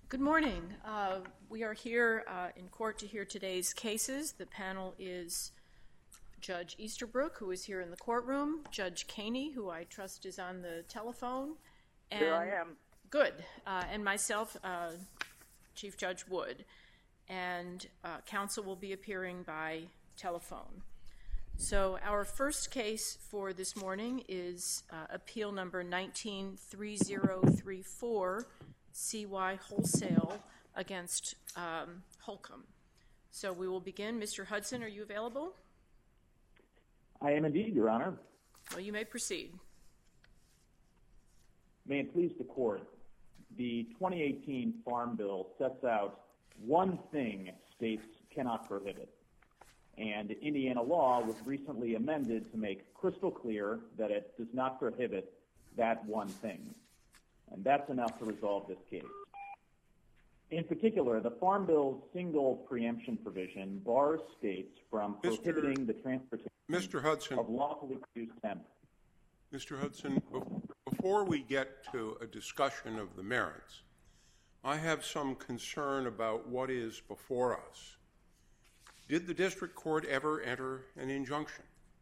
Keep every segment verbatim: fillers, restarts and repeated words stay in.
Good morning. Uh, we are here uh, in court to hear today's cases. The panel is Judge Easterbrook, who is here in the courtroom, Judge Caney, who I trust is on the telephone. And, here I am. Good. Uh, and myself, uh, Chief Judge Wood. And uh, counsel will be appearing by telephone. So our first case for this morning is uh, appeal number nineteen three zero three four, C Y Wholesale against um, Holcomb. So we will begin. Mister Hudson, are you available? I am indeed, Your Honor. Well, you may proceed. May it please the Court, the twenty eighteen Farm Bill sets out one thing states cannot prohibit, and Indiana law was recently amended to make crystal clear that it does not prohibit that one thing. And that's enough to resolve this case. In particular, the Farm Bill's single preemption provision bars states from prohibiting Mister the transportation Mister Hudson, of lawfully produced hemp. Mister Hudson, before we get to a discussion of the merits, I have some concern about what is before us. Did the district court ever enter an injunction?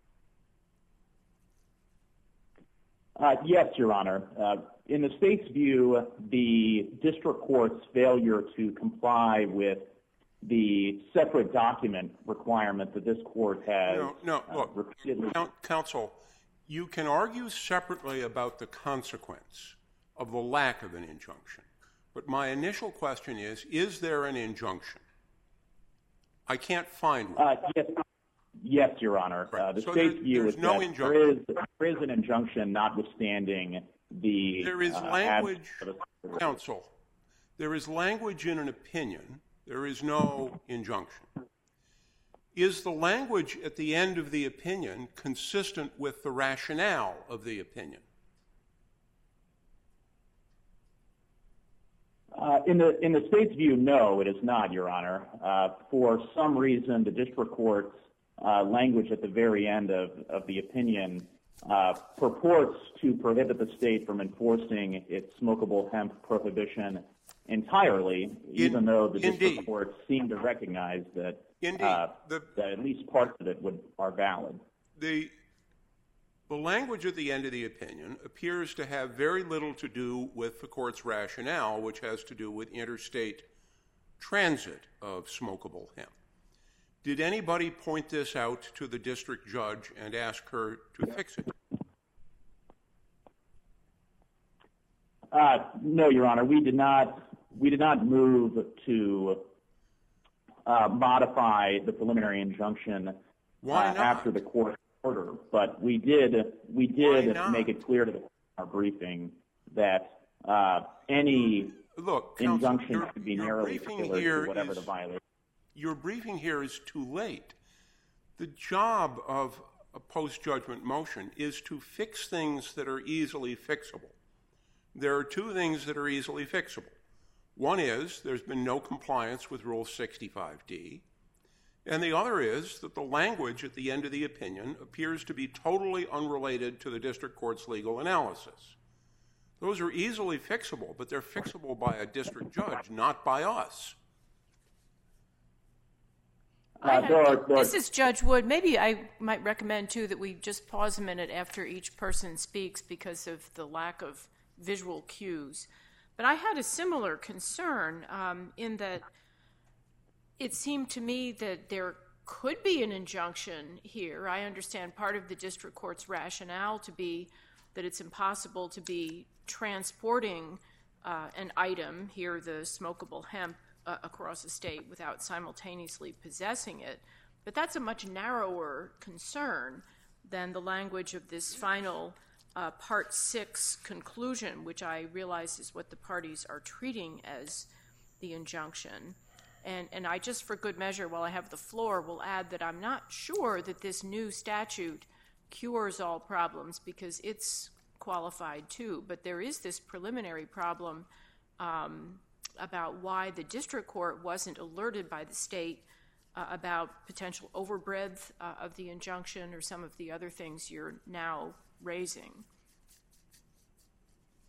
Uh, yes, Your Honor. Uh, in the state's view, the district court's failure to comply with the separate document requirement that this court has No, no, uh, look, repeatedly... counsel, you can argue separately about the consequence of the lack of an injunction. But my initial question is, is there an injunction? I can't find one. Uh, yes, yes, Your Honor. Right. Uh, the so state's there, view is no that there is, there is an injunction notwithstanding the... There is uh, language, absence- counsel, there is language in an opinion. There is no injunction. Is the language at the end of the opinion consistent with the rationale of the opinion? Uh, in the in the state's view, no, it is not, Your Honor. Uh, for some reason, the district court's uh, language at the very end of, of the opinion uh, purports to prohibit the state from enforcing its smokable hemp prohibition entirely, even In, though the district indeed. court seemed to recognize that, Indeed. uh, The, that at least parts of it would are valid. the, the language at the end of the opinion appears to have very little to do with the court's rationale, which has to do with interstate transit of smokable hemp. Did anybody point this out to the district judge and ask her to fix it? Uh, no, Your Honor, we did not. We did not move to uh, modify the preliminary injunction Why uh, not? after the court order, but we did. We Why did not? make it clear to the court in our briefing that uh, any Look, counsel, injunction your, should be your narrowly briefing tailored here to whatever is, the violation. Your briefing here is too late. The job of a post-judgment motion is to fix things that are easily fixable. There are two things that are easily fixable. One is there's been no compliance with Rule sixty-five D, and the other is that the language at the end of the opinion appears to be totally unrelated to the district court's legal analysis. Those are easily fixable, but they're fixable by a district judge, not by us. Uh, there are, there This are, is Judge Wood. Maybe I might recommend, too, that we just pause a minute after each person speaks because of the lack of visual cues. But I had a similar concern um, in that it seemed to me that there could be an injunction here. I understand part of the district court's rationale to be that it's impossible to be transporting uh, an item, here the smokable hemp, uh, across a state without simultaneously possessing it. But that's a much narrower concern than the language of this final Uh, Part six conclusion, which I realize is what the parties are treating as the injunction. And, and I just, for good measure, while I have the floor, will add that I'm not sure that this new statute cures all problems because it's qualified too. But there is this preliminary problem um, about why the district court wasn't alerted by the state uh, about potential overbreadth uh, of the injunction or some of the other things you're now raising.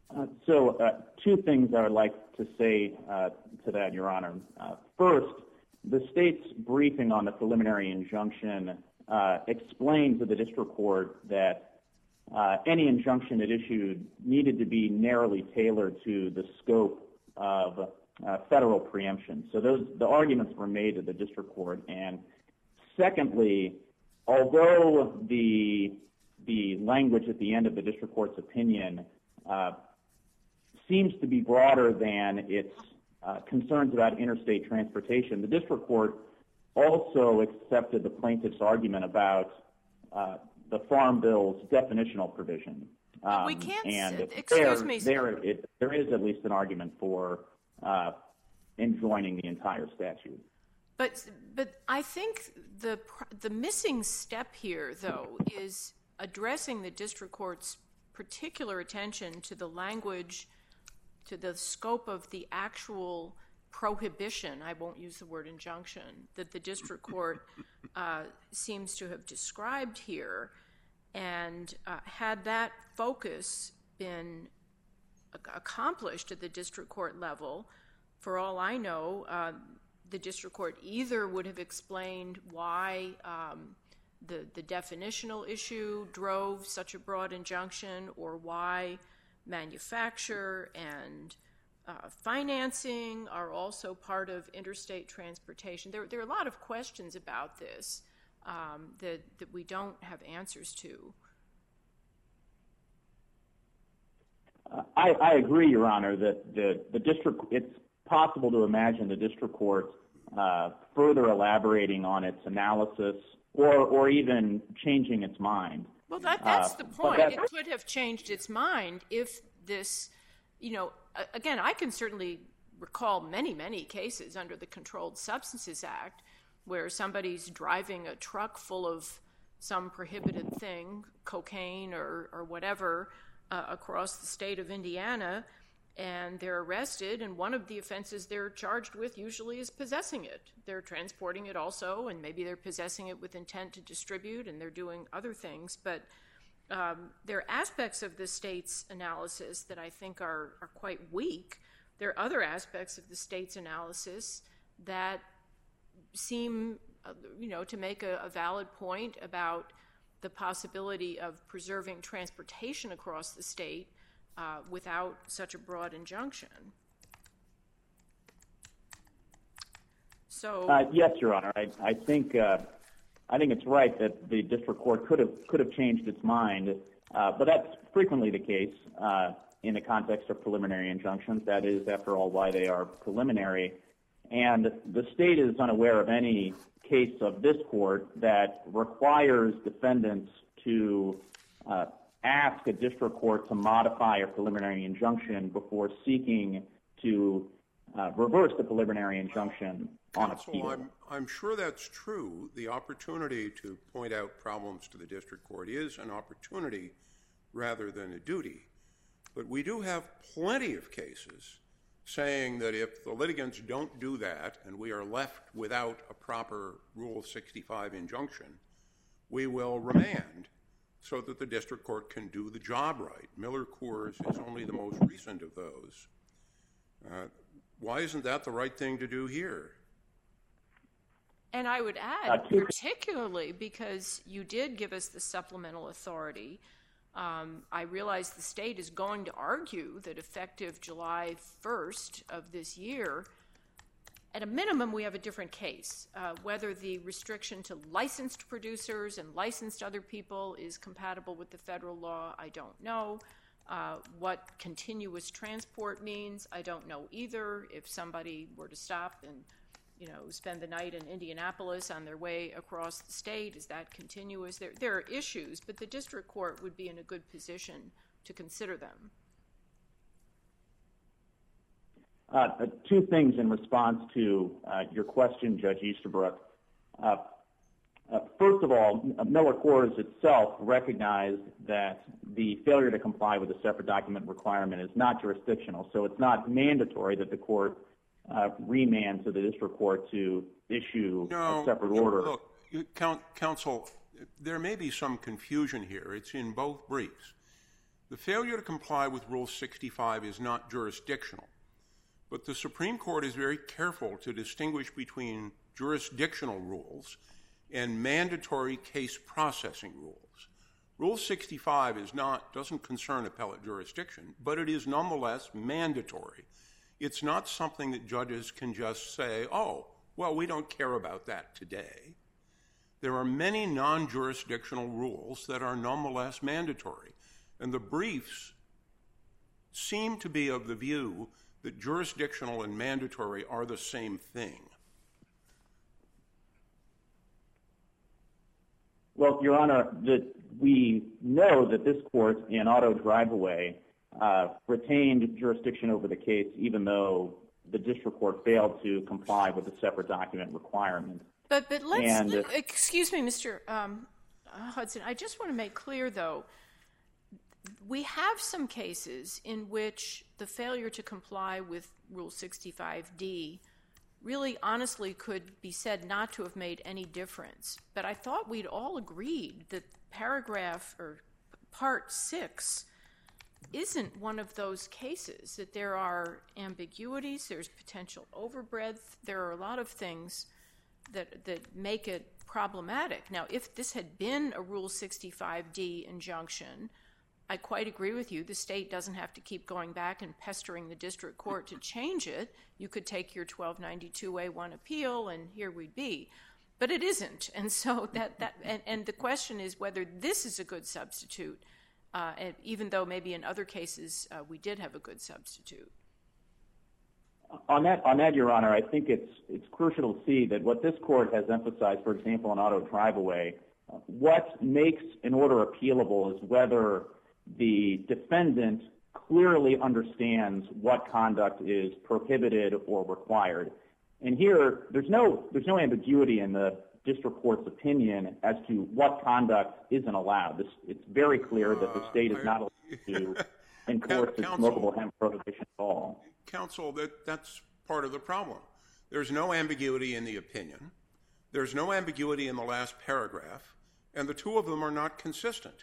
Uh, so uh, two things I would like to say uh, to that, Your Honor. Uh, first, the state's briefing on the preliminary injunction uh, explained to the district court that uh, any injunction it issued needed to be narrowly tailored to the scope of uh, federal preemption. So those the arguments were made to the district court. And secondly, although the the language at the end of the district court's opinion uh, seems to be broader than its uh, concerns about interstate transportation, the district court also accepted the plaintiff's argument about uh, the Farm Bill's definitional provision. Um, we can't. And excuse there, me. There, it, there is at least an argument for uh, enjoining the entire statute. But but I think the the missing step here, though, is addressing the district court's particular attention to the language, to the scope of the actual prohibition, I won't use the word injunction, that the district court uh, seems to have described here. And uh, had that focus been accomplished at the district court level, for all I know, uh, the district court either would have explained why um, the, the definitional issue drove such a broad injunction, or why manufacture and uh, financing are also part of interstate transportation. There, there are a lot of questions about this um, that, that we don't have answers to. Uh, I, I agree, Your Honor, that the, the district, it's possible to imagine the district court uh, further elaborating on its analysis or, or even changing its mind. Well, that, that's uh, the point. That, it could have changed its mind if this, you know, again, I can certainly recall many, many cases under the Controlled Substances Act where somebody's driving a truck full of some prohibited thing, cocaine or, or whatever, uh, across the state of Indiana, and they're arrested, and one of the offenses they're charged with usually is possessing it. They're transporting it also, and maybe they're possessing it with intent to distribute, and they're doing other things. But um, there are aspects of the state's analysis that I think are, are quite weak. There are other aspects of the state's analysis that seem, uh, you know, to make a, a valid point about the possibility of preserving transportation across the state Uh, without such a broad injunction. So, uh, yes, Your Honor, I, I think uh, I think it's right that the district court could have could have changed its mind, uh, but that's frequently the case uh, in the context of preliminary injunctions. That is, after all, why they are preliminary. And the state is unaware of any case of this court that requires defendants to uh, ask a district court to modify a preliminary injunction before seeking to uh, reverse the preliminary injunction on Counsel, appeal. I'm, I'm sure that's true. The opportunity to point out problems to the district court is an opportunity rather than a duty. But we do have plenty of cases saying that if the litigants don't do that and we are left without a proper Rule sixty-five injunction, we will remand so that the district court can do the job right. Miller-Coors is only the most recent of those. Uh, why isn't that the right thing to do here? And I would add, particularly because you did give us the supplemental authority, um, I realize the state is going to argue that effective July first of this year, at a minimum, we have a different case. Uh, whether the restriction to licensed producers and licensed other people is compatible with the federal law, I don't know. Uh, what continuous transport means, I don't know either. If somebody were to stop and, you know, spend the night in Indianapolis on their way across the state, is that continuous? There, there are issues, but the district court would be in a good position to consider them. Uh, two things in response to uh, your question, Judge Easterbrook. Uh, uh, first of all, Miller-Coors itself recognized that the failure to comply with a separate document requirement is not jurisdictional, so it's not mandatory that the court uh, remand to the district court to issue no, a separate order. Look, count, counsel, there may be some confusion here. It's in both briefs. The failure to comply with Rule sixty-five is not jurisdictional, but the Supreme Court is very careful to distinguish between jurisdictional rules and mandatory case processing rules. Rule sixty-five is not, doesn't concern appellate jurisdiction, but it is nonetheless mandatory. It's not something that judges can just say, oh, well, we don't care about that today. There are many non-jurisdictional rules that are nonetheless mandatory, and the briefs seem to be of the view that jurisdictional and mandatory are the same thing. Well, Your Honor, that we know that this court in Auto Driveway uh, retained jurisdiction over the case, even though the district court failed to comply with the separate document requirement. But but let's and, uh, excuse me, Mister Um, Hudson. I just want to make clear, though, we have some cases in which the failure to comply with Rule sixty-five D really honestly could be said not to have made any difference. But I thought we'd all agreed that paragraph or part six isn't one of those cases, that there are ambiguities, there's potential overbreadth, there are a lot of things that that make it problematic. Now, if this had been a Rule sixty-five D injunction, I quite agree with you. The state doesn't have to keep going back and pestering the district court to change it. You could take your twelve ninety-two A one appeal, and here we'd be. But it isn't. And so that, that and, and the question is whether this is a good substitute, uh, even though maybe in other cases uh, we did have a good substitute. On that, on that, Your Honor, I think it's it's crucial to see that what this court has emphasized, for example, in Auto Driveway, uh, what makes an order appealable is whether the defendant clearly understands what conduct is prohibited or required. And here, there's no there's no ambiguity in the district court's opinion as to what conduct isn't allowed. This, it's very clear that the state is not allowed to enforce its smokable hemp prohibition at all. Counsel, that, that's part of the problem. There's no ambiguity in the opinion. There's no ambiguity in the last paragraph, and the two of them are not consistent.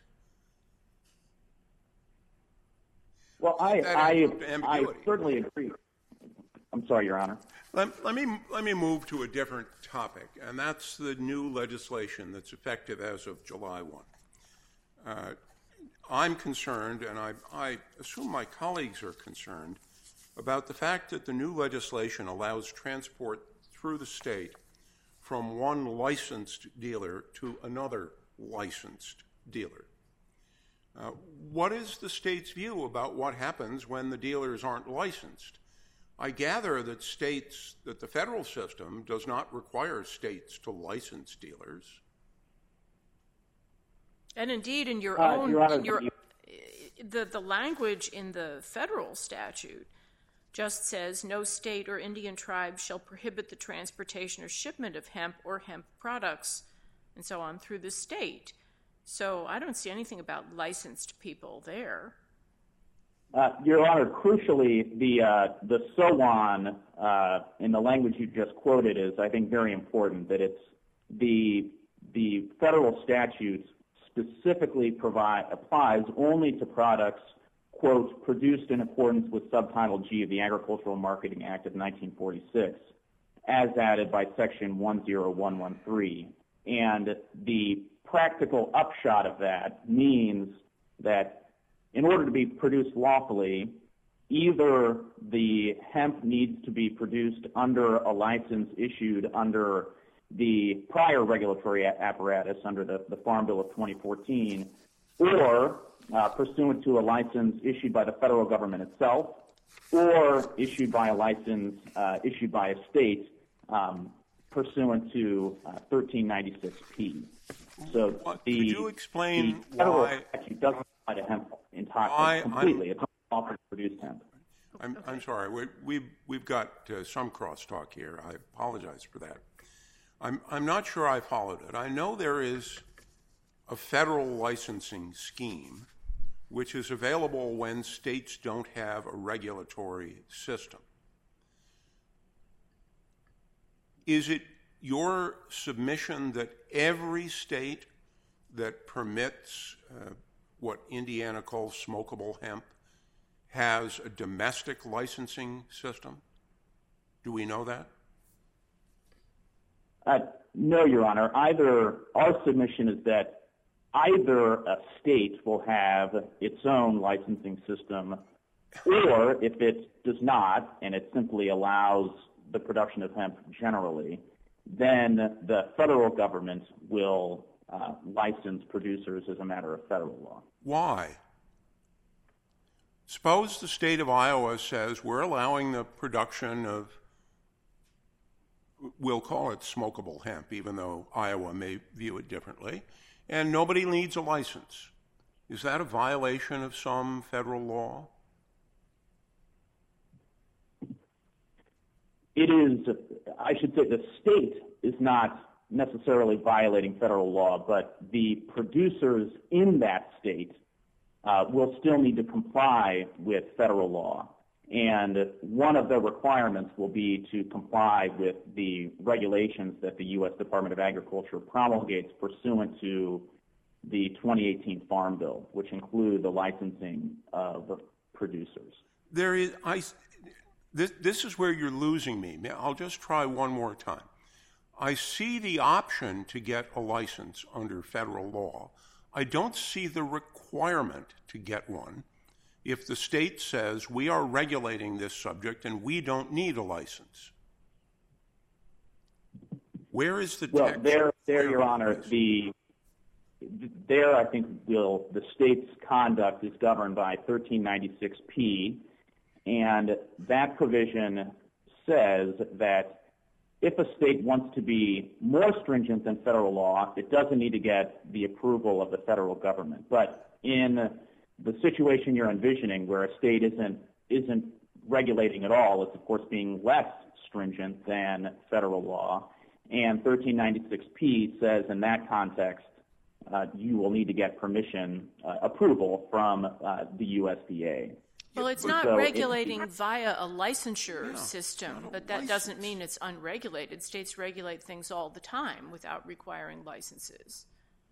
Well, I, I, I certainly agree. I'm sorry, Your Honor. Let, let me let me move to a different topic, and that's the new legislation that's effective as of July first. Uh, I'm concerned, and I, I assume my colleagues are concerned, about the fact that the new legislation allows transport through the state from one licensed dealer to another licensed dealer. Uh, what is the state's view about what happens when the dealers aren't licensed? I gather that states, that the federal system does not require states to license dealers. And indeed, in your uh, own, Your Honor, in your, the, the language in the federal statute just says no state or Indian tribe shall prohibit the transportation or shipment of hemp or hemp products and so on through the state. So I don't see anything about licensed people there. Uh, Your Honor, crucially, the uh, the so on uh, in the language you just quoted is, I think, very important. That it's the the federal statute specifically provide applies only to products, quote, produced in accordance with Subtitle G of the Agricultural Marketing Act of nineteen forty-six, as added by Section one zero one one three. And the practical upshot of that means that in order to be produced lawfully, either the hemp needs to be produced under a license issued under the prior regulatory apparatus under the, the Farm Bill of twenty fourteen, or uh, pursuant to a license issued by the federal government itself, or issued by a license uh, issued by a state um, pursuant to uh, thirteen ninety-six P. So what, the, could you explain the federal why statute doesn't apply to hemp entirely, I, completely. I'm, it's not allowed to produce hemp. I'm, I'm sorry. We, we've, we've got uh, some crosstalk here. I apologize for that. I'm, I'm not sure I followed it. I know there is a federal licensing scheme which is available when states don't have a regulatory system. Is it your submission that every state that permits uh, what Indiana calls smokable hemp, has a domestic licensing system? Do we know that? Uh, no, Your Honor. Either our submission is that either a state will have its own licensing system, or if it does not, and it simply allows the production of hemp generally, then the federal government will uh, license producers as a matter of federal law. Why? Suppose the state of Iowa says we're allowing the production of, we'll call it smokable hemp, even though Iowa may view it differently, and nobody needs a license. Is that a violation of some federal law? It is, I should say, the state is not necessarily violating federal law, but the producers in that state uh, will still need to comply with federal law. And one of the requirements will be to comply with the regulations that the U S Department of Agriculture promulgates pursuant to the twenty eighteen Farm Bill, which include the licensing of producers. There is, I, this, this is where you're losing me. I'll just try one more time. I see the option to get a license under federal law. I don't see the requirement to get one if the state says we are regulating this subject and we don't need a license. Where is the well, text? Well, there, there, Your Honor, the there I think will the state's conduct is governed by thirteen ninety-six P, and that provision says that if a state wants to be more stringent than federal law, it doesn't need to get the approval of the federal government. But in the situation you're envisioning, where a state isn't isn't regulating at all, it's of course being less stringent than federal law. And thirteen ninety-six P says in that context, uh, you will need to get permission, uh, approval from uh, the U S D A. Well, it's not so regulating it, via a licensure yeah, system, but that license. doesn't mean it's unregulated. States regulate things all the time without requiring licenses.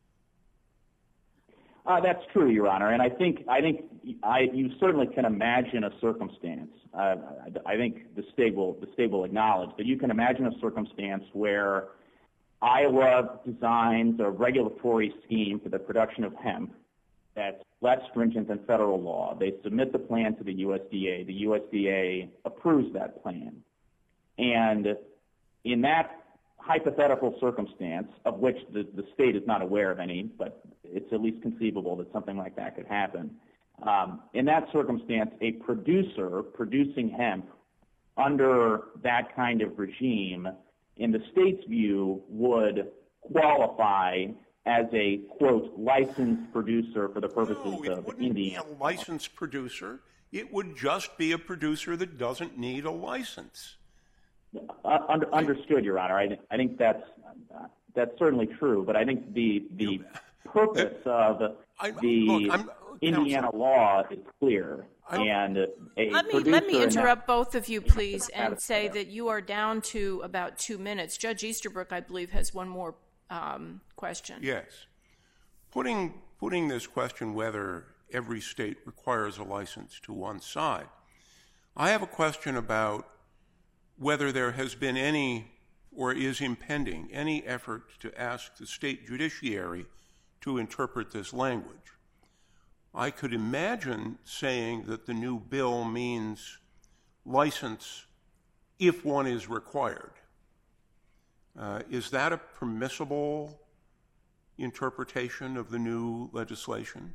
Uh, that's true, Your Honor, and I think I think I, you certainly can imagine a circumstance. Uh, I, I think the state will the state will acknowledge that you can imagine a circumstance where Iowa designs a regulatory scheme for the production of hemp that's less stringent than federal law. They submit the plan to the U S D A. The U S D A approves that plan, and in that hypothetical circumstance, of which the, the state is not aware of any, but it's at least conceivable that something like that could happen. Um, in that circumstance, a producer producing hemp under that kind of regime, in the state's view, would qualify as a, quote, licensed producer for the purposes no, it of wouldn't Indiana. be a licensed producer. It would just be a producer that doesn't need a license. Uh, under, understood, Your Honor. I, I think that's uh, that's certainly true, but I think the the purpose of I, the look, I'm, Indiana Counselor, law is clear, and a Let me, producer let me in interrupt that, both of you, please, and That's say fair. that you are down to about two minutes. Judge Easterbrook, I believe, has one more um, question. Yes. Putting, putting this question whether every state requires a license to one side, I have a question about whether there has been any or is impending any effort to ask the state judiciary to interpret this language. I could imagine saying that the new bill means license if one is required. Uh, is that a permissible interpretation of the new legislation?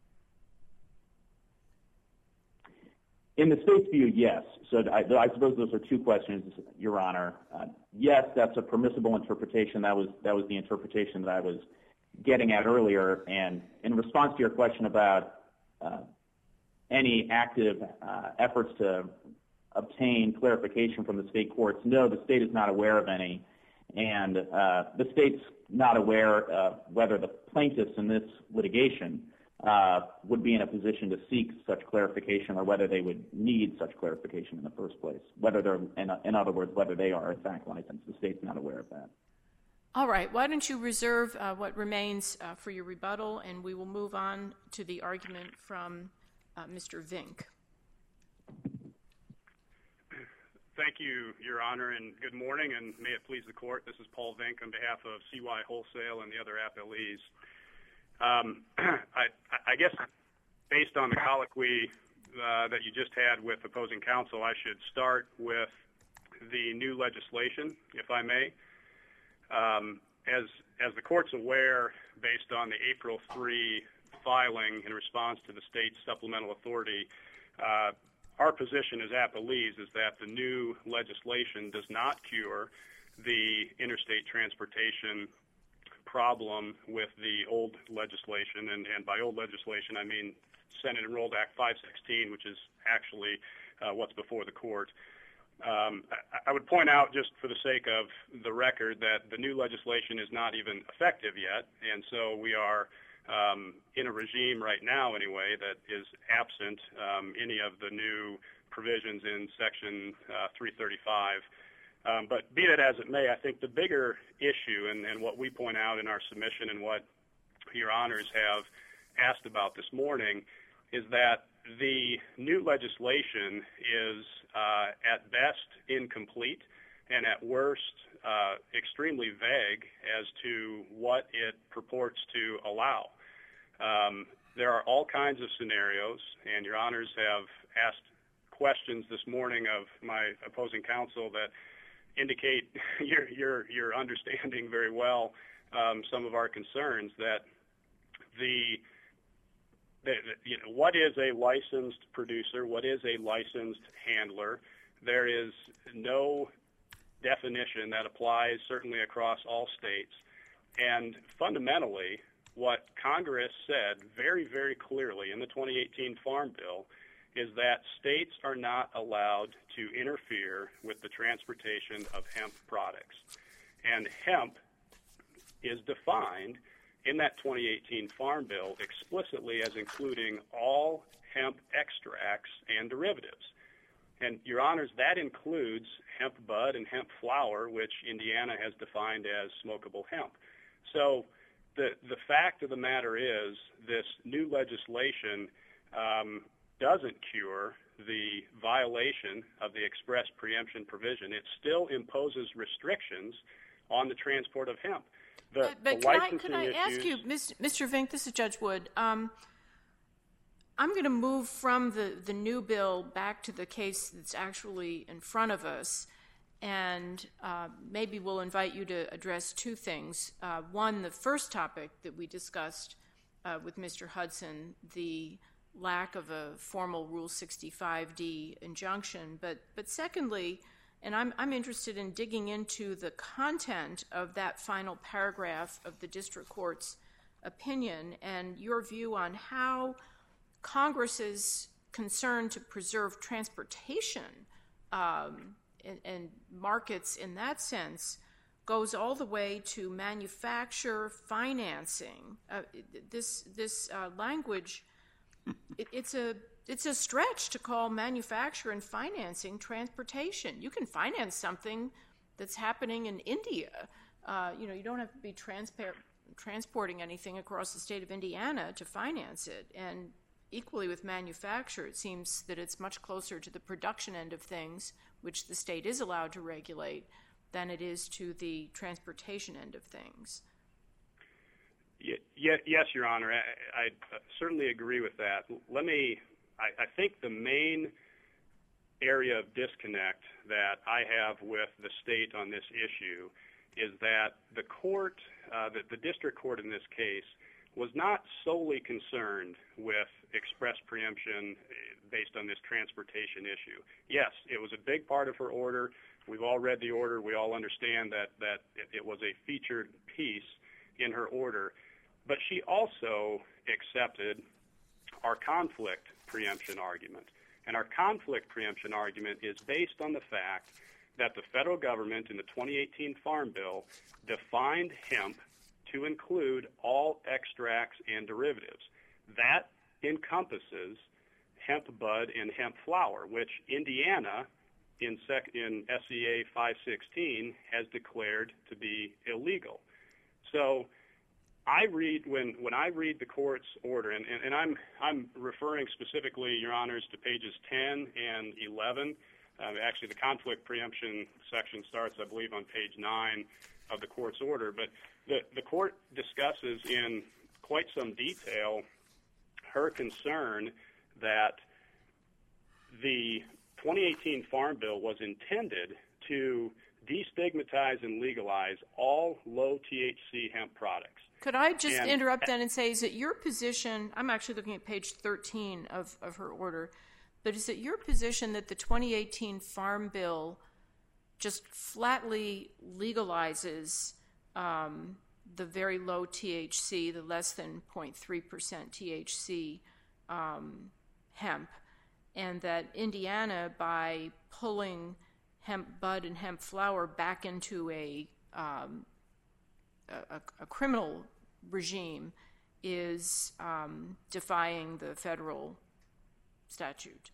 In the state's view, yes. So I, I suppose those are two questions, Your Honor. Uh, yes, that's a permissible interpretation. That was that was the interpretation that I was getting at earlier. And in response to your question about uh, any active uh, efforts to obtain clarification from the state courts, no, the state is not aware of any. And uh, the state's not aware uh, whether the plaintiffs in this litigation uh, would be in a position to seek such clarification or whether they would need such clarification in the first place, whether they're, in, in other words, whether they are in fact licensed. The state's not aware of that. All right. Why don't you reserve uh, what remains uh, for your rebuttal, and we will move on to the argument from uh, Mister Vink. Thank you, Your Honor, and good morning, and may it please the Court. This is Paul Vink on behalf of C Y Wholesale and the other appellees. Um, I, I guess based on the colloquy uh, that you just had with opposing counsel, I should start with the new legislation, if I may. Um, as, as the Court's aware, based on the April third filing in response to the state's supplemental authority, uh, our position as appellees is that the new legislation does not cure the interstate transportation problem with the old legislation, and, and by old legislation I mean Senate Enrolled Act five sixteen, which is actually uh, what's before the Court. Um, I, I would point out, just for the sake of the record, that the new legislation is not even effective yet, and so we are um, in a regime right now, anyway, that is absent um, any of the new provisions in Section uh, three thirty-five. Um, but be that as it may, I think the bigger issue, and, and what we point out in our submission and what Your Honors have asked about this morning, is that the new legislation is uh, at best incomplete and at worst uh, extremely vague as to what it purports to allow. Um, there are all kinds of scenarios, and Your Honors have asked questions this morning of my opposing counsel that indicate your your your understanding very well um, some of our concerns, that the, the, the you know, what is a licensed producer, what is a licensed handler. There is no definition that applies certainly across all states, and fundamentally what Congress said very, very clearly in the twenty eighteen Farm Bill is that states are not allowed to interfere with the transportation of hemp products. And hemp is defined in that twenty eighteen Farm Bill explicitly as including all hemp extracts and derivatives. And, Your Honors, that includes hemp bud and hemp flower, which Indiana has defined as smokable hemp. So the, the fact of the matter is this new legislation um, doesn't cure the violation of the express preemption provision. It still imposes restrictions on the transport of hemp. The, but but the can, I, licensing can I issues, ask you, Mister Vink, this is Judge Wood. Um, I'm going to move from the, the new bill back to the case that's actually in front of us, and uh, maybe we'll invite you to address two things. Uh, one, the first topic that we discussed uh, with Mister Hudson, the lack of a formal Rule sixty-five D injunction, but but secondly, and I'm I'm interested in digging into the content of that final paragraph of the district court's opinion and your view on how Congress's concern to preserve transportation um, and, and markets in that sense goes all the way to manufacture financing. Uh, this this uh, language. It, it's a it's a stretch to call manufacture and financing transportation. You can finance something that's happening in India. Uh, you know, you don't have to be transpa- transporting anything across the state of Indiana to finance it. And equally with manufacture, it seems that it's much closer to the production end of things, which the state is allowed to regulate, than it is to the transportation end of things. Yes, Your Honor, I, I certainly agree with that. Let me, I, I think the main area of disconnect that I have with the state on this issue is that the court, uh, the, the district court in this case, was not solely concerned with express preemption based on this transportation issue. Yes, it was a big part of her order. We've all read the order. We all understand that, that it, it was a featured piece in her order. But she also accepted our conflict preemption argument. And our conflict preemption argument is based on the fact that the federal government in the twenty eighteen Farm Bill defined hemp to include all extracts and derivatives. That encompasses hemp bud and hemp flower, which Indiana in, sec- in S C A five sixteen has declared to be illegal. So I read when, when I read the court's order, and, and, and I'm I'm referring specifically, Your Honors, to pages ten and eleven. Uh, actually, the conflict preemption section starts, I believe, on page nine of the court's order. But the the court discusses in quite some detail her concern that the twenty eighteen Farm Bill was intended to destigmatize and legalize all low T H C hemp products. Could I just and, interrupt then and say, is it your position, I'm actually looking at page thirteen of, of her order, but is it your position that the twenty eighteen Farm Bill just flatly legalizes um, the very low T H C, the less than zero point three percent T H C um, hemp, and that Indiana, by pulling hemp bud and hemp flower back into a um, a, a criminal regime, is um, defying the federal statute?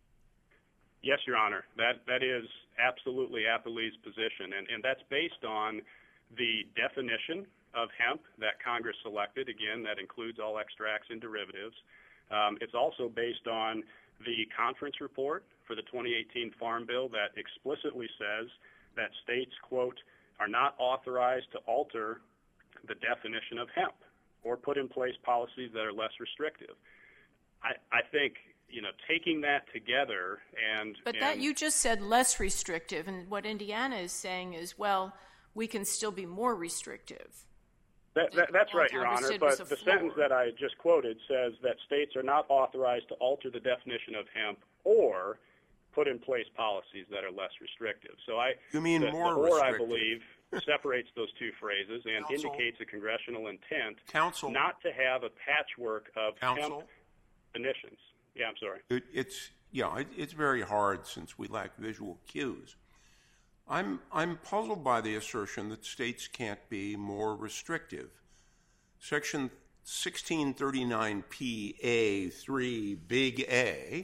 Yes, Your Honor. That that is absolutely Applee's position, and, and that's based on the definition of hemp that Congress selected. Again, that includes all extracts and derivatives. Um, it's also based on the conference report for the twenty eighteen Farm Bill that explicitly says that states, quote, are not authorized to alter the definition of hemp or put in place policies that are less restrictive. I, I think, you know, taking that together and... But and, that you just said less restrictive, and what Indiana is saying is, well, we can still be more restrictive. That, that, that's right, Your Honor, but the sentence that I just quoted says that states are not authorized to alter the definition of hemp or put in place policies that are less restrictive. So I, you mean the, more the or, restrictive? I believe, separates those two phrases and Counsel? indicates a congressional intent Counsel? not to have a patchwork of Counsel? hemp definitions. Yeah, I'm sorry. It, it's yeah, it, it's very hard since we lack visual cues. I'm I'm puzzled by the assertion that states can't be more restrictive. Section sixteen thirty-nine P A three big A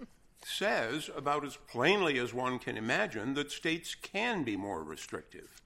says about as plainly as one can imagine that states can be more restrictive.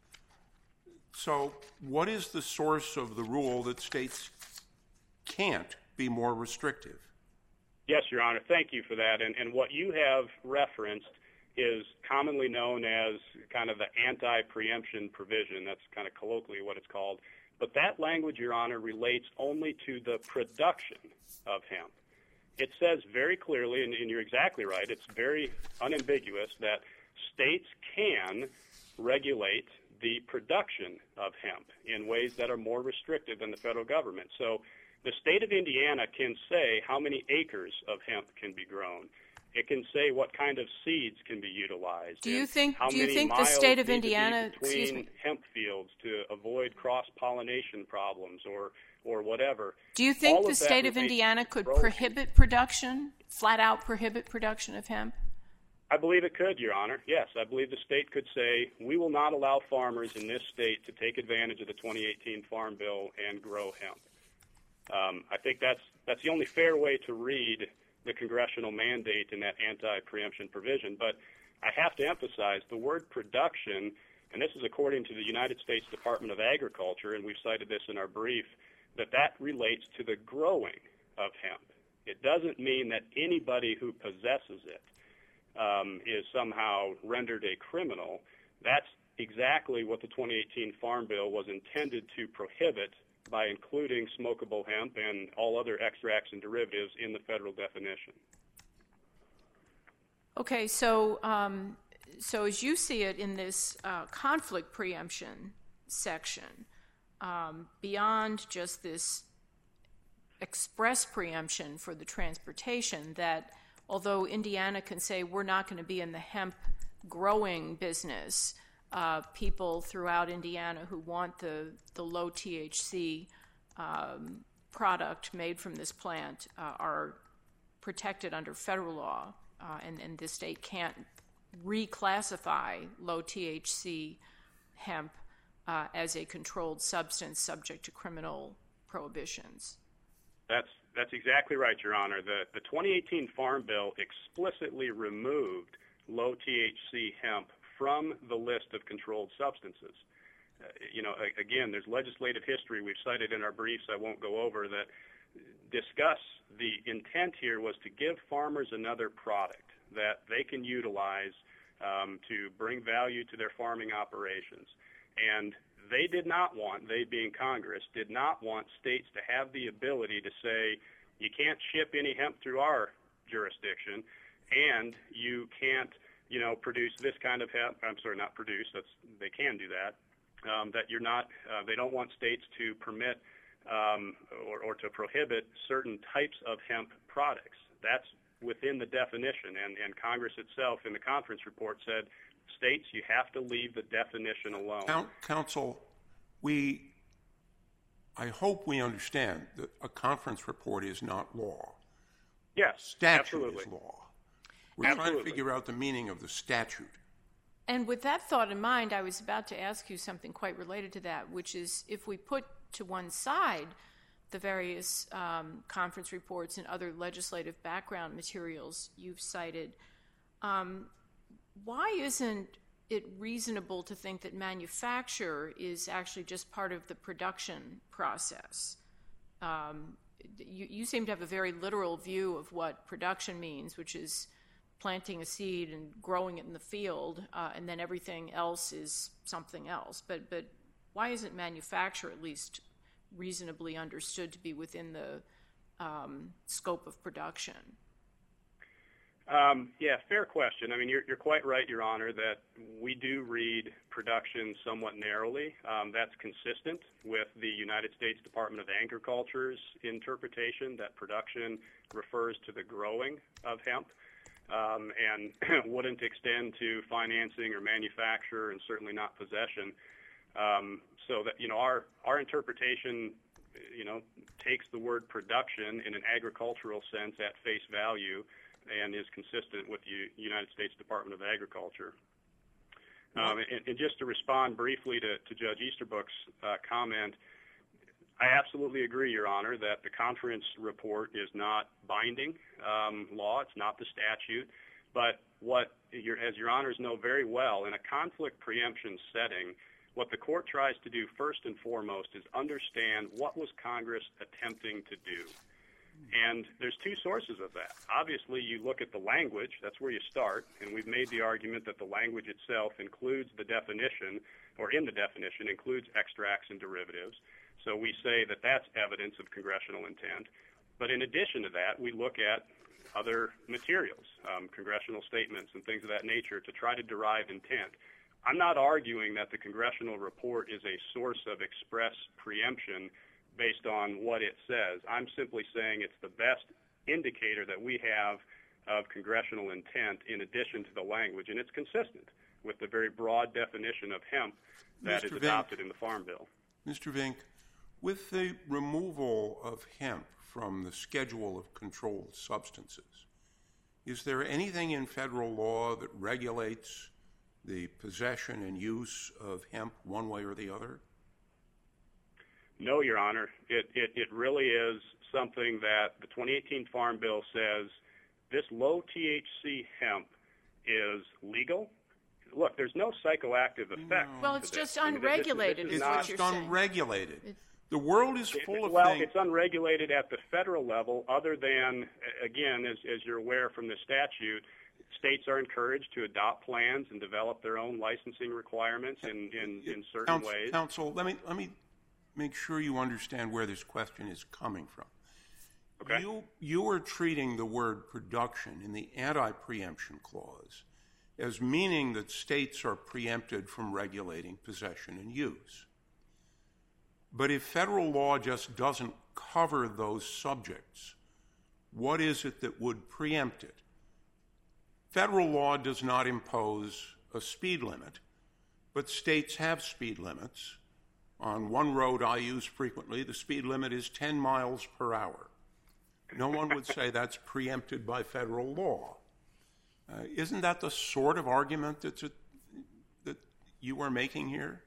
So what is the source of the rule that states can't be more restrictive? Yes, Your Honor. Thank you for that. And, and what you have referenced is commonly known as kind of the anti-preemption provision. That's kind of colloquially what it's called. But that language, Your Honor, relates only to the production of hemp. It says very clearly, and, and you're exactly right, it's very unambiguous, that states can regulate the production of hemp in ways that are more restrictive than the federal government. So the state of Indiana can say how many acres of hemp can be grown. It can say what kind of seeds can be utilized. Do you think? How do you many think the miles state of need to be Indiana between excuse me, hemp fields to avoid cross-pollination problems or or whatever? Do you think All the of that state of relates Indiana to could growth. prohibit production, flat out prohibit production of hemp? I believe it could, Your Honor. Yes, I believe the state could say, we will not allow farmers in this state to take advantage of the twenty eighteen Farm Bill and grow hemp. Um, I think that's that's the only fair way to read the congressional mandate in that anti-preemption provision. But I have to emphasize the word production, and this is according to the United States Department of Agriculture, and we've cited this in our brief, that that relates to the growing of hemp. It doesn't mean that anybody who possesses it um, is somehow rendered a criminal. That's exactly what the twenty eighteen Farm Bill was intended to prohibit by including smokable hemp and all other extracts and derivatives in the federal definition. Okay, so um, so as you see it in this uh, conflict preemption section, um, beyond just this express preemption for the transportation, that although Indiana can say we're not going to be in the hemp growing business, Uh, people throughout Indiana who want the, the low T H C um, product made from this plant uh, are protected under federal law, uh, and, and the state can't reclassify low T H C hemp uh, as a controlled substance subject to criminal prohibitions. That's that's exactly right, Your Honor. The, the twenty eighteen Farm Bill explicitly removed low T H C hemp from the list of controlled substances. Uh, you know, again, there's legislative history we've cited in our briefs I won't go over that discuss the intent here was to give farmers another product that they can utilize um, to bring value to their farming operations. And they did not want, they being Congress, did not want states to have the ability to say, you can't ship any hemp through our jurisdiction, and you can't, you know, produce this kind of hemp. I'm sorry, not produce. That's they can do that. Um, that you're not. Uh, they don't want states to permit um, or, or to prohibit certain types of hemp products. That's within the definition, and, and Congress itself in the conference report said, states, you have to leave the definition alone. Counsel, we. I hope we understand that a conference report is not law. Yes, statute absolutely. is law. We're absolutely. trying to figure out the meaning of the statute. And with that thought in mind, I was about to ask you something quite related to that, which is if we put to one side the various um, conference reports and other legislative background materials you've cited, um, why isn't it reasonable to think that manufacture is actually just part of the production process? Um, you, you seem to have a very literal view of what production means, which is planting a seed and growing it in the field, uh, and then everything else is something else. But but why isn't manufacture at least reasonably understood to be within the um, scope of production? Um, yeah, fair question. I mean, you're, you're quite right, Your Honor, that we do read production somewhat narrowly. Um, that's consistent with the United States Department of Agriculture's interpretation that production refers to the growing of hemp um, and wouldn't extend to financing or manufacture and certainly not possession. Um, so that, you know, our, our interpretation, you know, takes the word production in an agricultural sense at face value and is consistent with the United States Department of Agriculture. Um, and, and just to respond briefly to, to Judge Easterbrook's uh, comment, I absolutely agree, Your Honor, that the conference report is not binding um, law. It's not the statute. But what, your, as Your Honors know very well, in a conflict preemption setting, what the court tries to do first and foremost is understand what was Congress attempting to do. And there's two sources of that. Obviously, you look at the language. That's where you start. And we've made the argument that the language itself includes the definition, or in the definition, includes extracts and derivatives. So we say that that's evidence of congressional intent. But in addition to that, we look at other materials, um, congressional statements and things of that nature to try to derive intent. I'm not arguing that the congressional report is a source of express preemption based on what it says. I'm simply saying it's the best indicator that we have of congressional intent in addition to the language, and it's consistent with the very broad definition of hemp that Mister is adopted in the Farm Bill. Mister Vink, with the removal of hemp from the schedule of controlled substances, is there anything in federal law that regulates the possession and use of hemp one way or the other? No, Your Honor. It, it, it really is something that the twenty eighteen Farm Bill says this low T H C hemp is legal. Look, there's no psychoactive effect. No. Well, it's to just this. unregulated, I mean, this, this is is what not, you're It's saying. unregulated. It's, the world is full it, of well, things. it's unregulated at the federal level, other than, again, as, as you're aware from the statute, states are encouraged to adopt plans and develop their own licensing requirements in, in, in certain Counsel, ways. Counsel, let me let me make sure you understand where this question is coming from. Okay. You you are treating the word production in the anti-preemption clause as meaning that states are preempted from regulating possession and use. But if federal law just doesn't cover those subjects, what is it that would preempt it? Federal law does not impose a speed limit, but states have speed limits. On one road I use frequently, the speed limit is ten miles per hour. No one would say that's preempted by federal law. Uh, isn't that the sort of argument that's a, that you are making here?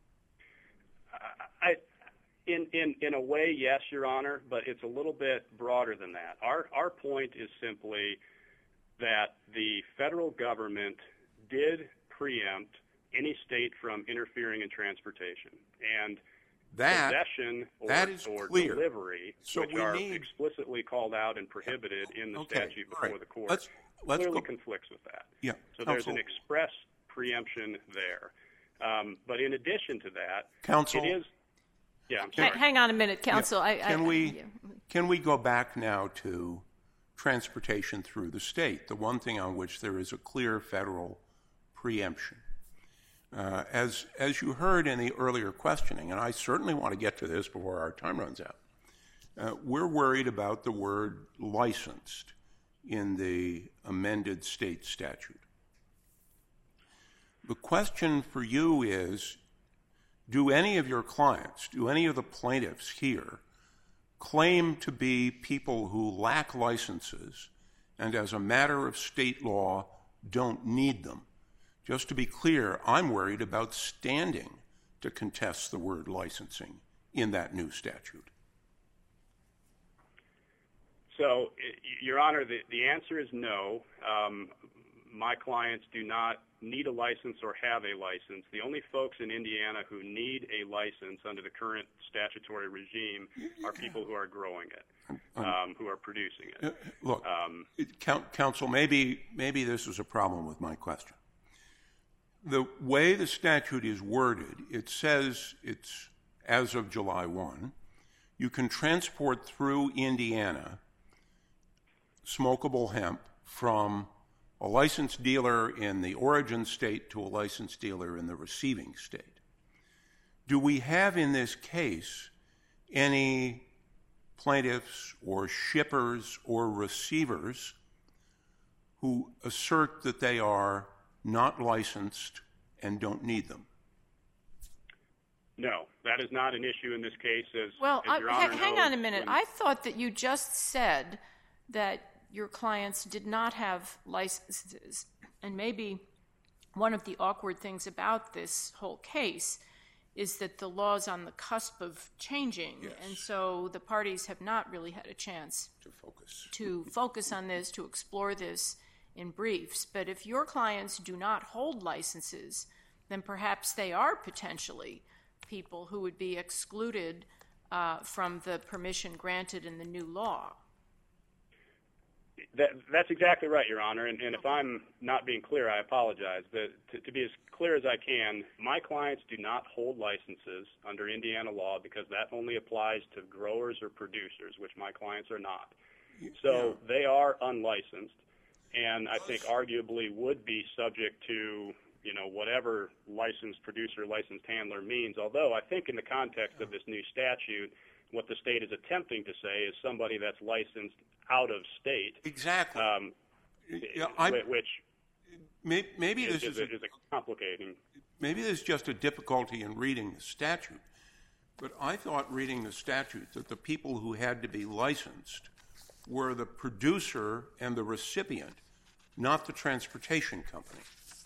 I, in, in, in a way, yes, Your Honor, but it's a little bit broader than that. Our, our point is simply that the federal government did preempt any state from interfering in transportation. And that, possession or, that is or clear. delivery, so which we are need... explicitly called out and prohibited in the okay. statute before right. the court, let's, let's clearly go... conflicts with that. Yeah. So Counsel... there's an express preemption there. Um, but in addition to that, Counsel... it is... Yeah, I'm sorry. Hang on a minute, Counsel. Yeah. I, Can, I, we, yeah. can we go back now to transportation through the state, the one thing on which there is a clear federal preemption? Uh, as, as you heard in the earlier questioning, and I certainly want to get to this before our time runs out, uh, we're worried about the word licensed in the amended state statute. The question for you is, do any of your clients, do any of the plaintiffs here claim to be people who lack licenses and as a matter of state law don't need them? Just to be clear, I'm worried about standing to contest the word licensing in that new statute. So, Your Honor, the, the answer is no. Um, my clients do not need a license or have a license. The only folks in Indiana who need a license under the current statutory regime are people who are growing it, um, who are producing it. Uh, look, um, counsel, maybe, maybe this is a problem with my question. The way the statute is worded, it says it's as of July first, you can transport through Indiana smokable hemp from a licensed dealer in the origin state to a licensed dealer in the receiving state. Do we have in this case any plaintiffs or shippers or receivers who assert that they are not licensed and don't need them? No, that is not an issue in this case. As, well, as Your I, Honor hang knows, on a minute. when, I thought that you just said that your clients did not have licenses. And maybe one of the awkward things about this whole case is that the law is on the cusp of changing. Yes. And so the parties have not really had a chance to focus. to focus on this, to explore this in briefs. But if your clients do not hold licenses, then perhaps they are potentially people who would be excluded uh, from the permission granted in the new law. That, that's exactly right, Your Honor. And, and if I'm not being clear, I apologize. The, to, to be as clear as I can, my clients do not hold licenses under Indiana law because that only applies to growers or producers, which my clients are not. So yeah. They are unlicensed, and I think arguably would be subject to, you know, whatever licensed producer, licensed handler means. Although I think in the context of this new statute, what the state is attempting to say is somebody that's licensed out of state. Exactly. Um, yeah, I, which may, maybe is, this is, is, a, is a complicating. Maybe there's just a difficulty in reading the statute. But I thought reading the statute that the people who had to be licensed were the producer and the recipient, not the transportation company.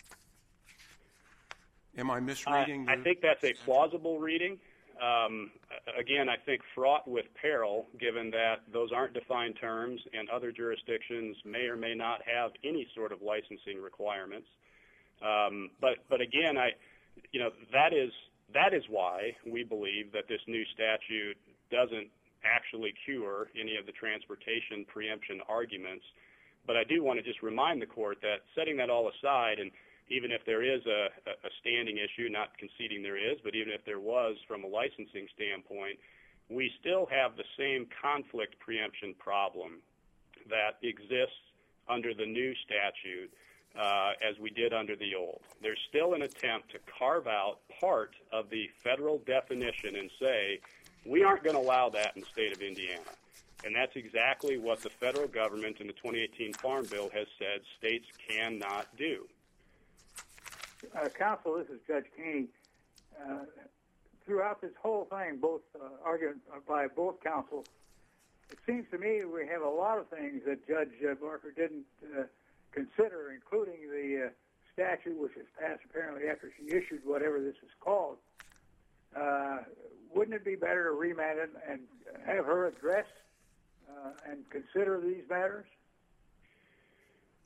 Am I misreading? Uh, I think that's a plausible reading. Um, again, I think fraught with peril, given that those aren't defined terms and other jurisdictions may or may not have any sort of licensing requirements. Um, but, but again, I, you know, that is that is why we believe that this new statute doesn't actually cure any of the transportation preemption arguments. But I do want to just remind the court that setting that all aside, and even if there is a, a standing issue, not conceding there is, but even if there was from a licensing standpoint, we still have the same conflict preemption problem that exists under the new statute uh, as we did under the old. There's still an attempt to carve out part of the federal definition and say, we aren't going to allow that in the state of Indiana. And that's exactly what the federal government in the twenty eighteen Farm Bill has said states cannot do. Uh, counsel, this is Judge Keeney. Uh, throughout this whole thing, both uh, argued by both counsels, it seems to me we have a lot of things that Judge uh, Barker didn't uh, consider, including the uh, statute, which was passed apparently after she issued whatever this is called. Uh, wouldn't it be better to remand it and have her address uh, and consider these matters?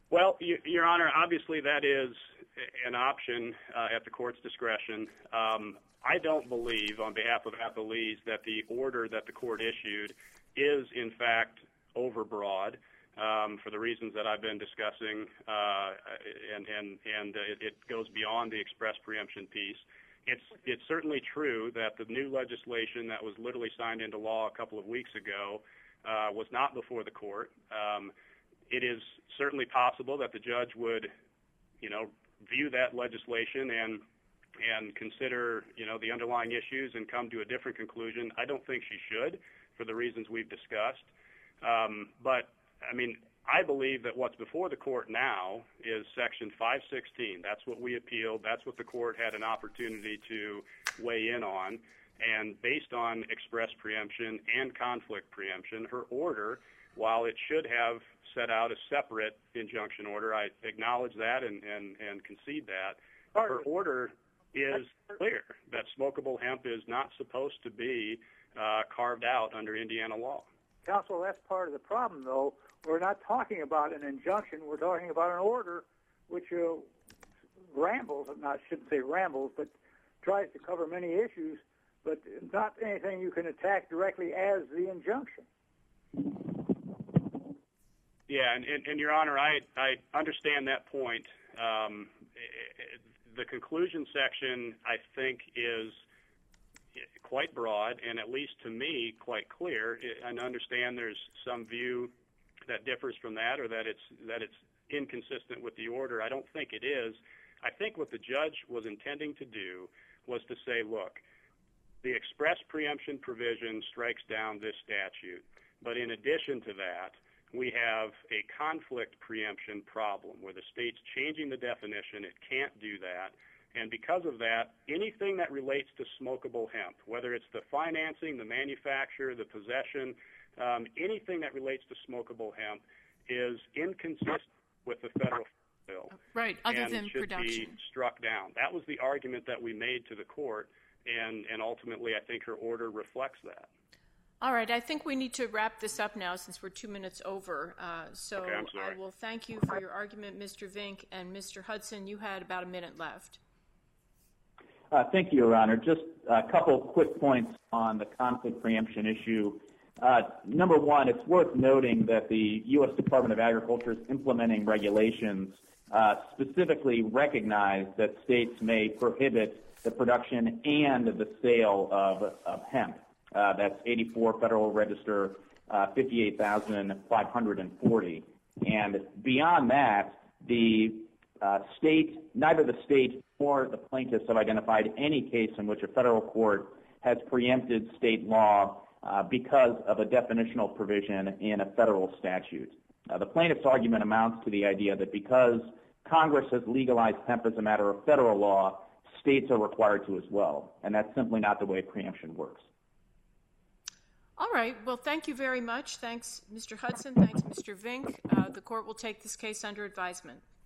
Well, Your Honor, obviously that is an option uh, at the court's discretion. Um, I don't believe, on behalf of appellees, that the order that the court issued is, in fact, overbroad um, for the reasons that I've been discussing, uh, and, and, and it, it goes beyond the express preemption piece. It's, it's certainly true that the new legislation that was literally signed into law a couple of weeks ago uh, was not before the court. Um, it is certainly possible that the judge would, you know, view that legislation and and consider, you know, the underlying issues and come to a different conclusion. I don't think she should, for the reasons we've discussed. Um, but, I mean, I believe that what's before the court now is Section five sixteen. That's what we appealed. That's what the court had an opportunity to weigh in on. And based on express preemption and conflict preemption, her order, while it should have set out a separate injunction order, I acknowledge that and, and, and concede that, her order is clear that smokable hemp is not supposed to be uh, carved out under Indiana law. Counsel, that's part of the problem, though. We're not talking about an injunction. We're talking about an order which uh, rambles, not shouldn't say rambles, but tries to cover many issues, but not anything you can attack directly as the injunction. Yeah, and, and, and Your Honor, I, I understand that point. Um, it, the conclusion section, I think, is quite broad, and at least to me, quite clear. I understand there's some view that differs from that, or that it's that it's inconsistent with the order. I don't think it is. I think what the judge was intending to do was to say, look, the express preemption provision strikes down this statute, but in addition to that, we have a conflict preemption problem where the state's changing the definition. It can't do that. And because of that, anything that relates to smokable hemp, whether it's the financing, the manufacture, the possession, um, anything that relates to smokable hemp is inconsistent with the federal bill. Right, other and than should production. be struck down. That was the argument that we made to the court, and, and ultimately I think her order reflects that. All right, I think we need to wrap this up now since we're two minutes over. Uh, so okay, I'm sorry. I will thank you for your argument, Mister Vink, and Mister Hudson, you had about a minute left. Uh, thank you, Your Honor. Just a couple quick points on the conflict preemption issue. Uh, number one, it's worth noting that the U S Department of Agriculture's implementing regulations uh, specifically recognize that states may prohibit the production and the sale of, of hemp. Uh, that's eighty-four Federal Register uh, fifty-eight thousand five hundred forty. And beyond that, the uh, state, neither the state nor the plaintiffs have identified any case in which a federal court has preempted state law uh, because of a definitional provision in a federal statute. Uh, the plaintiff's argument amounts to the idea that because Congress has legalized hemp as a matter of federal law, states are required to as well. And that's simply not the way preemption works. All right. Well, thank you very much. Thanks, Mister Hudson. Thanks, Mister Vink. Uh, the court will take this case under advisement.